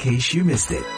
case you missed it.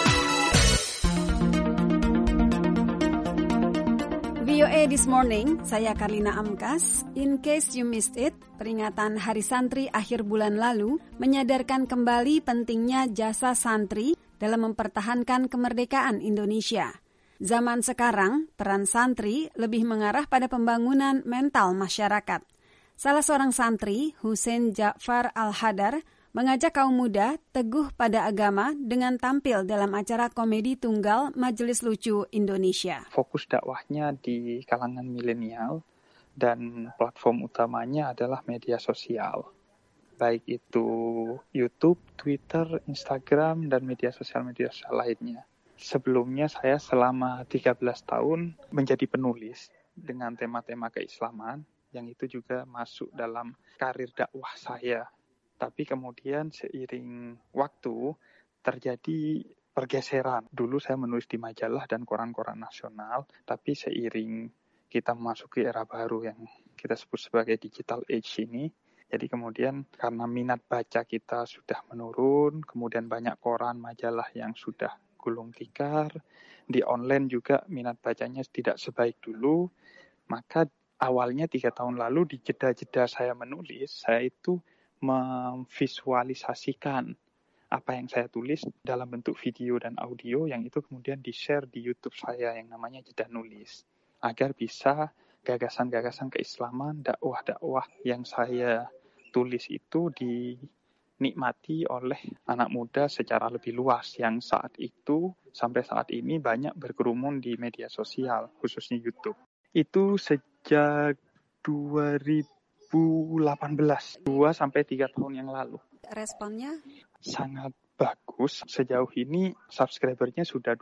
VOA This Morning, saya Karlina Amkas. In case you missed it, peringatan Hari Santri akhir bulan lalu menyadarkan kembali pentingnya jasa santri dalam mempertahankan kemerdekaan Indonesia. Zaman sekarang, peran santri lebih mengarah pada pembangunan mental masyarakat. Salah seorang santri, Hussein Ja'far Al-Hadar, mengajak kaum muda teguh pada agama dengan tampil dalam acara komedi tunggal Majelis Lucu Indonesia. Fokus dakwahnya di kalangan milenial dan platform utamanya adalah media sosial. Baik itu YouTube, Twitter, Instagram, dan media sosial lainnya. Sebelumnya saya selama 13 tahun menjadi penulis dengan tema-tema keislaman, yang itu juga masuk dalam karir dakwah saya. Tapi kemudian seiring waktu terjadi pergeseran. Dulu saya menulis di majalah dan koran-koran nasional, tapi seiring kita memasuki era baru yang kita sebut sebagai digital age ini, jadi kemudian karena minat baca kita sudah menurun, kemudian banyak koran majalah yang sudah gulung tikar, di online juga minat bacanya tidak sebaik dulu, maka awalnya 3 tahun lalu di jeda-jeda saya menulis, saya itu memvisualisasikan apa yang saya tulis dalam bentuk video dan audio yang itu kemudian di-share di YouTube saya yang namanya Jeda Nulis. Agar bisa gagasan-gagasan keislaman, dakwah-dakwah yang saya tulis itu dinikmati oleh anak muda secara lebih luas yang saat itu sampai saat ini banyak berkerumun di media sosial, khususnya YouTube. Itu sejak 2018, 2-3 tahun yang lalu. Responnya? Sangat bagus. Sejauh ini subscribernya sudah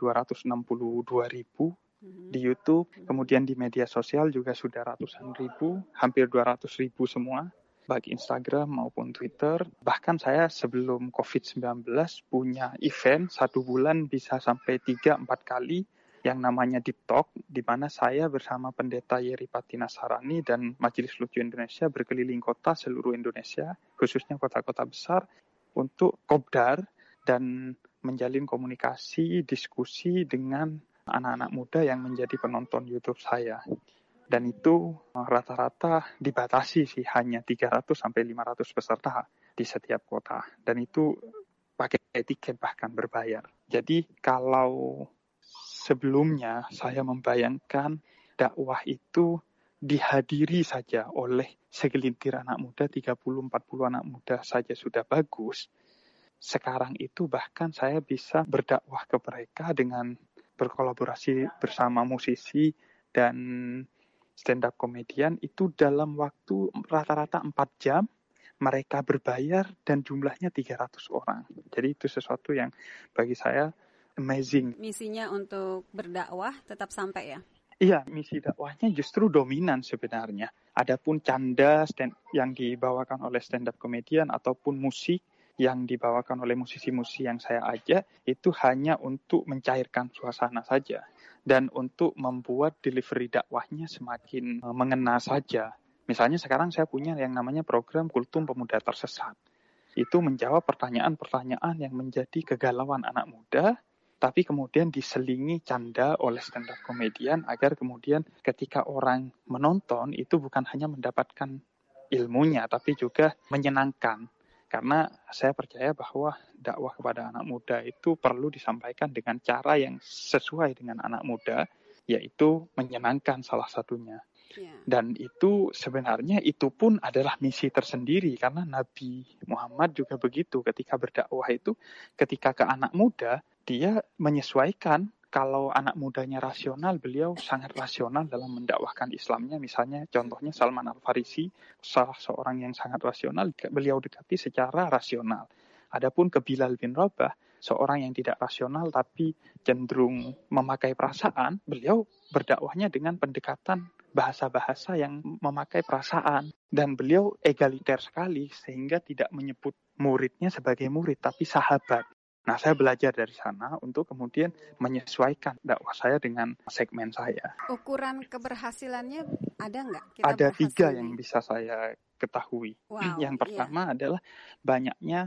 262.000 di YouTube. Kemudian di media sosial juga sudah ratusan ribu, hampir 200.000 semua, baik Instagram maupun Twitter. Bahkan saya sebelum COVID-19 punya event 1 bulan bisa sampai 3-4 kali yang namanya Deep Talk, di mana saya bersama Pendeta Yeri Pati Nasarani dan Majelis Lucu Indonesia berkeliling kota seluruh Indonesia, khususnya kota-kota besar, untuk kopdar dan menjalin komunikasi, diskusi dengan anak-anak muda yang menjadi penonton YouTube saya. Dan itu rata-rata dibatasi sih, hanya 300-500 peserta di setiap kota. Dan itu pakai tiket bahkan berbayar. Jadi kalau sebelumnya saya membayangkan dakwah itu dihadiri saja oleh segelintir anak muda, 30-40 anak muda saja sudah bagus. Sekarang itu bahkan saya bisa berdakwah ke mereka dengan berkolaborasi bersama musisi dan stand-up komedian itu dalam waktu rata-rata 4 jam. Mereka berbayar dan jumlahnya 300 orang. Jadi itu sesuatu yang bagi saya amazing. Misinya untuk berdakwah tetap sampai ya? Iya, misi dakwahnya justru dominan sebenarnya. Adapun canda yang dibawakan oleh stand-up komedian ataupun musik yang dibawakan oleh musisi-musisi yang saya ajak, itu hanya untuk mencairkan suasana saja. Dan untuk membuat delivery dakwahnya semakin mengena saja. Misalnya sekarang saya punya yang namanya program Kultum Pemuda Tersesat. Itu menjawab pertanyaan-pertanyaan yang menjadi kegalauan anak muda, tapi kemudian diselingi canda oleh stand-up komedian agar kemudian ketika orang menonton itu bukan hanya mendapatkan ilmunya, tapi juga menyenangkan. Karena saya percaya bahwa dakwah kepada anak muda itu perlu disampaikan dengan cara yang sesuai dengan anak muda, yaitu menyenangkan salah satunya. Dan itu sebenarnya itu pun adalah misi tersendiri, karena Nabi Muhammad juga begitu ketika berdakwah itu, ketika ke anak muda, dia menyesuaikan. Kalau anak mudanya rasional, beliau sangat rasional dalam mendakwahkan Islamnya. Misalnya contohnya Salman Al-Farisi, salah seorang yang sangat rasional, beliau dekati secara rasional. Adapun ke Bilal bin Rabah, seorang yang tidak rasional tapi cenderung memakai perasaan, beliau berdakwahnya dengan pendekatan bahasa-bahasa yang memakai perasaan. Dan beliau egaliter sekali sehingga tidak menyebut muridnya sebagai murid tapi sahabat. Nah, saya belajar dari sana untuk kemudian menyesuaikan dakwah saya dengan segmen saya. Ukuran keberhasilannya ada nggak? Ada 3 yang bisa saya ketahui. Wow, yang pertama adalah banyaknya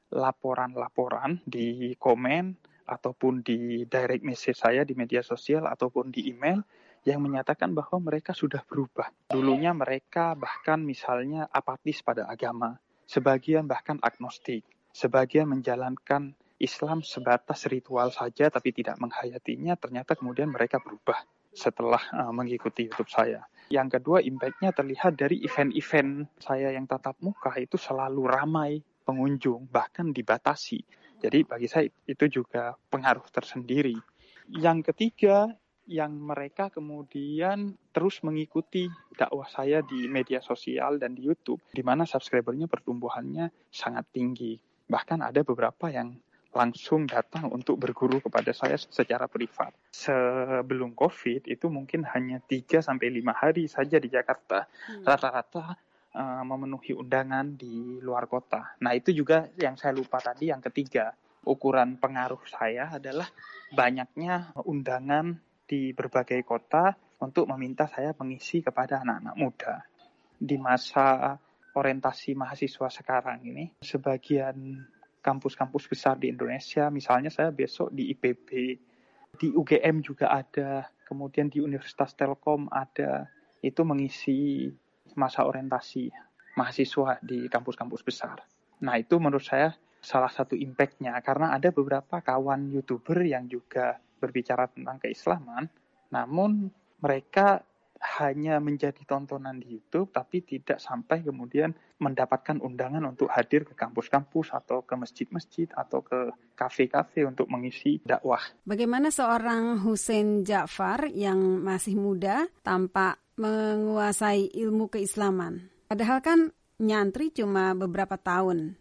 laporan-laporan di komen ataupun di direct message saya di media sosial ataupun di email yang menyatakan bahwa mereka sudah berubah. Dulunya mereka bahkan misalnya apatis pada agama, sebagian bahkan agnostik, sebagian menjalankan Islam sebatas ritual saja tapi tidak menghayatinya, ternyata kemudian mereka berubah setelah mengikuti YouTube saya. Yang kedua, impact-nya terlihat dari event-event saya yang tatap muka itu selalu ramai pengunjung, bahkan dibatasi. Jadi bagi saya itu juga pengaruh tersendiri. Yang ketiga, yang mereka kemudian terus mengikuti dakwah saya di media sosial dan di YouTube, di mana subscribernya pertumbuhannya sangat tinggi. Bahkan ada beberapa yang langsung datang untuk berguru kepada saya secara privat. Sebelum COVID itu mungkin hanya 3-5 hari saja di Jakarta. Rata-rata memenuhi undangan di luar kota. Nah, itu juga yang saya lupa tadi, yang ketiga. Ukuran pengaruh saya adalah banyaknya undangan di berbagai kota untuk meminta saya mengisi kepada anak-anak muda. Di masa orientasi mahasiswa sekarang ini, sebagian kampus-kampus besar di Indonesia, misalnya saya besok di IPB, di UGM juga ada, kemudian di Universitas Telkom ada, itu mengisi masa orientasi mahasiswa di kampus-kampus besar. Nah, itu menurut saya salah satu impact-nya, karena ada beberapa kawan YouTuber yang juga berbicara tentang keislaman, namun mereka hanya menjadi tontonan di YouTube, tapi tidak sampai kemudian mendapatkan undangan untuk hadir ke kampus-kampus atau ke masjid-masjid atau ke kafe-kafe untuk mengisi dakwah. Bagaimana seorang Hussein Ja'far yang masih muda tampak menguasai ilmu keislaman? Padahal kan nyantri cuma beberapa tahun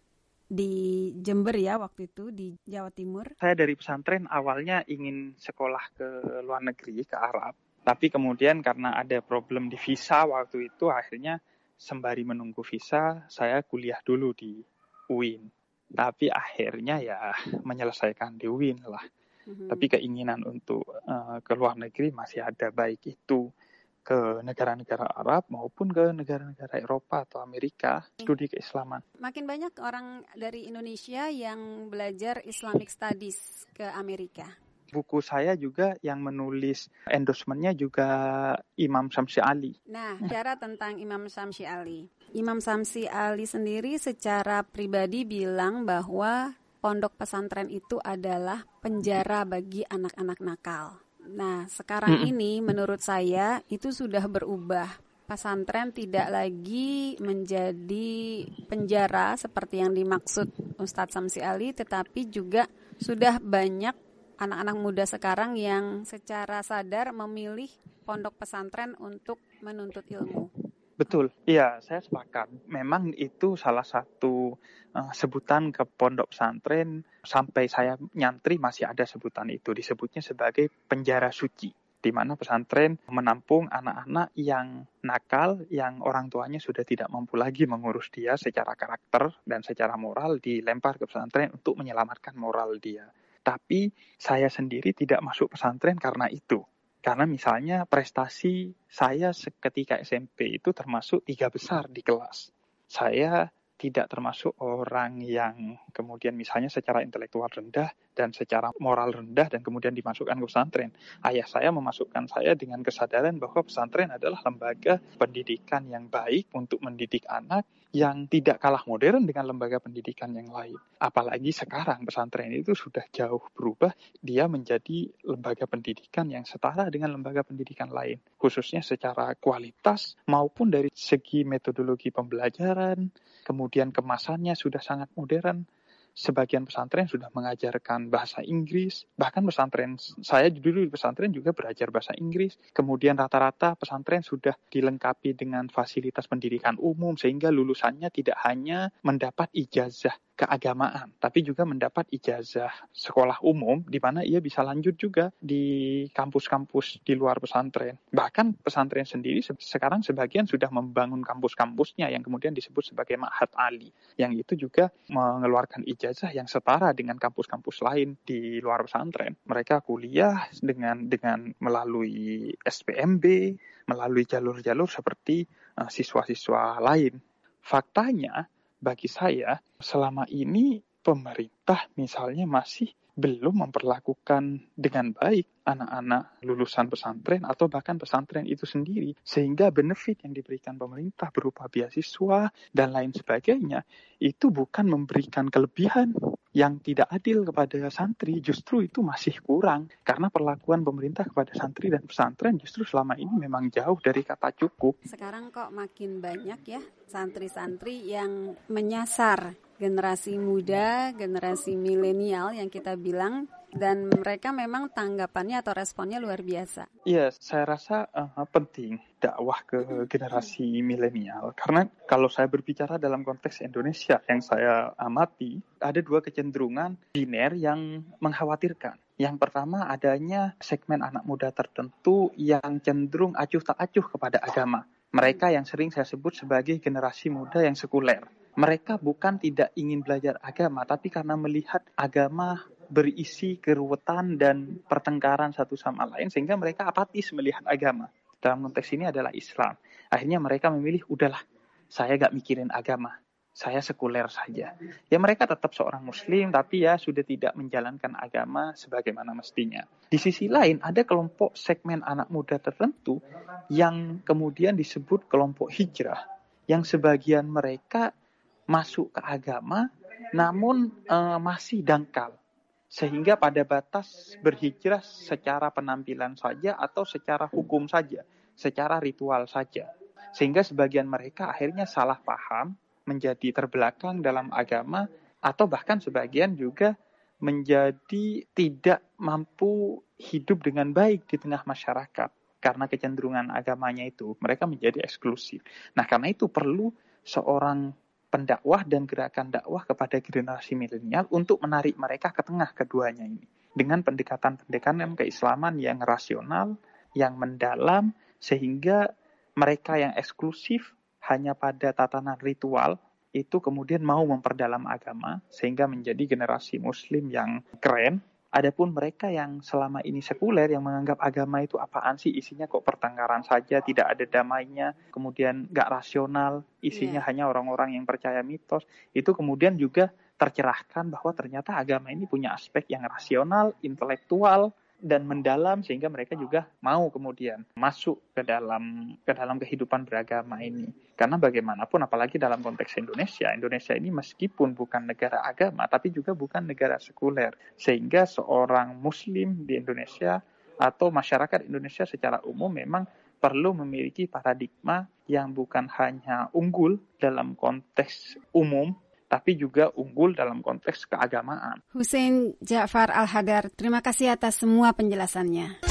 di Jember ya waktu itu, di Jawa Timur. Saya dari pesantren awalnya ingin sekolah ke luar negeri, ke Arab. Tapi kemudian karena ada problem di visa waktu itu, akhirnya sembari menunggu visa, saya kuliah dulu di UIN. Tapi akhirnya ya menyelesaikan di UIN lah. Tapi keinginan untuk ke luar negeri masih ada, baik itu ke negara-negara Arab maupun ke negara-negara Eropa atau Amerika, studi keislaman. Makin banyak orang dari Indonesia yang belajar Islamic Studies ke Amerika. Buku saya juga yang menulis endorsement-nya juga Imam Syamsi Ali. Nah, bicara tentang Imam Syamsi Ali. Imam Syamsi Ali sendiri secara pribadi bilang bahwa pondok pesantren itu adalah penjara bagi anak-anak nakal. Nah, sekarang ini menurut saya itu sudah berubah. Pesantren tidak lagi menjadi penjara seperti yang dimaksud Ustadz Syamsi Ali, tetapi juga sudah banyak anak-anak muda sekarang yang secara sadar memilih pondok pesantren untuk menuntut ilmu. Betul, iya saya sepakat. Memang itu salah satu sebutan ke pondok pesantren, sampai saya nyantri masih ada sebutan itu, disebutnya sebagai penjara suci, di mana pesantren menampung anak-anak yang nakal, yang orang tuanya sudah tidak mampu lagi mengurus dia secara karakter dan secara moral, dilempar ke pesantren untuk menyelamatkan moral dia. Tapi saya sendiri tidak masuk pesantren karena itu. Karena misalnya prestasi saya ketika SMP itu termasuk 3 besar di kelas. Saya tidak termasuk orang yang kemudian misalnya secara intelektual rendah dan secara moral rendah dan kemudian dimasukkan ke pesantren. Ayah saya memasukkan saya dengan kesadaran bahwa pesantren adalah lembaga pendidikan yang baik untuk mendidik anak, yang tidak kalah modern dengan lembaga pendidikan yang lain. Apalagi sekarang pesantren itu sudah jauh berubah, dia menjadi lembaga pendidikan yang setara dengan lembaga pendidikan lain, khususnya secara kualitas maupun dari segi metodologi pembelajaran, kemudian kemasannya sudah sangat modern. Sebagian pesantren sudah mengajarkan bahasa Inggris, bahkan pesantren saya dulu di pesantren juga belajar bahasa Inggris. Kemudian rata-rata pesantren sudah dilengkapi dengan fasilitas pendidikan umum sehingga lulusannya tidak hanya mendapat ijazah keagamaan, tapi juga mendapat ijazah sekolah umum di mana ia bisa lanjut juga di kampus-kampus di luar pesantren. Bahkan pesantren sendiri sekarang sebagian sudah membangun kampus-kampusnya yang kemudian disebut sebagai Ma'had Ali, yang itu juga mengeluarkan ijazah yang setara dengan kampus-kampus lain di luar pesantren. Mereka kuliah dengan melalui SPMB, melalui jalur-jalur seperti siswa-siswa lain. Faktanya, bagi saya, selama ini pemerintah misalnya masih belum memperlakukan dengan baik anak-anak lulusan pesantren atau bahkan pesantren itu sendiri. Sehingga benefit yang diberikan pemerintah berupa beasiswa dan lain sebagainya itu bukan memberikan kelebihan yang tidak adil kepada santri, justru itu masih kurang. Karena perlakuan pemerintah kepada santri dan pesantren justru selama ini memang jauh dari kata cukup. Sekarang kok makin banyak ya santri-santri yang menyasar generasi muda, generasi milenial yang kita bilang, dan mereka memang tanggapannya atau responnya luar biasa. Iya, saya rasa penting dakwah ke generasi milenial. Karena kalau saya berbicara dalam konteks Indonesia yang saya amati, ada dua kecenderungan biner yang mengkhawatirkan. Yang pertama adanya segmen anak muda tertentu yang cenderung acuh tak acuh kepada agama. Mereka yang sering saya sebut sebagai generasi muda yang sekuler. Mereka bukan tidak ingin belajar agama, tapi karena melihat agama berisi keruwetan dan pertengkaran satu sama lain, sehingga mereka apatis melihat agama. Dalam konteks ini adalah Islam. Akhirnya mereka memilih, udahlah, saya gak mikirin agama, saya sekuler saja. Ya mereka tetap seorang muslim, tapi ya sudah tidak menjalankan agama sebagaimana mestinya. Di sisi lain, ada kelompok segmen anak muda tertentu yang kemudian disebut kelompok hijrah, yang sebagian mereka masuk ke agama, namun masih dangkal. Sehingga pada batas berhijrah secara penampilan saja atau secara hukum saja, secara ritual saja. Sehingga sebagian mereka akhirnya salah paham, menjadi terbelakang dalam agama, atau bahkan sebagian juga menjadi tidak mampu hidup dengan baik di tengah masyarakat. Karena kecenderungan agamanya itu, mereka menjadi eksklusif. Nah, karena itu perlu seorang pendakwah dan gerakan dakwah kepada generasi milenial untuk menarik mereka ke tengah keduanya ini. Dengan pendekatan-pendekatan keislaman yang rasional, yang mendalam, sehingga mereka yang eksklusif hanya pada tatanan ritual, itu kemudian mau memperdalam agama, sehingga menjadi generasi muslim yang keren. Adapun mereka yang selama ini sekuler, yang menganggap agama itu apaan sih, isinya kok pertengkaran saja, tidak ada damainya, kemudian gak rasional, isinya hanya orang-orang yang percaya mitos, itu kemudian juga tercerahkan bahwa ternyata agama ini punya aspek yang rasional, intelektual, dan mendalam, sehingga mereka juga mau kemudian masuk ke dalam kehidupan beragama ini. Karena bagaimanapun, apalagi dalam konteks Indonesia ini meskipun bukan negara agama, tapi juga bukan negara sekuler. Sehingga seorang muslim di Indonesia atau masyarakat Indonesia secara umum memang perlu memiliki paradigma yang bukan hanya unggul dalam konteks umum, tapi juga unggul dalam konteks keagamaan. Hussein Ja'far Al-Hadar, terima kasih atas semua penjelasannya.